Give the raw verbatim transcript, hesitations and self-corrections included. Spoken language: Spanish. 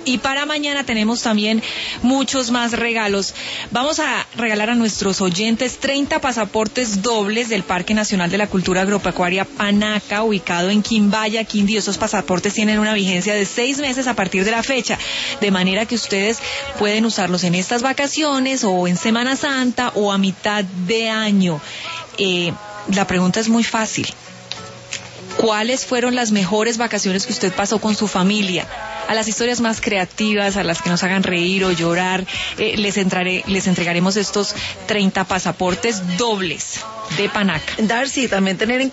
Y para mañana tenemos también muchos más regalos. Vamos a regalar a nuestros oyentes treinta pasaportes dobles del Parque Nacional de la Cultura Agropecuaria Panaca, ubicado en Quimbaya, Quindío. Esos pasaportes tienen una vigencia de seis meses a partir de la fecha, de manera que ustedes pueden usarlos en estas vacaciones o en Semana Santa o a mitad de año. Eh, la pregunta es muy fácil. ¿Cuáles fueron las mejores vacaciones que usted pasó con su familia? A las historias más creativas, a las que nos hagan reír o llorar, eh, les, entraré, les entregaremos estos treinta pasaportes dobles de Panaca. Darcy, también tener en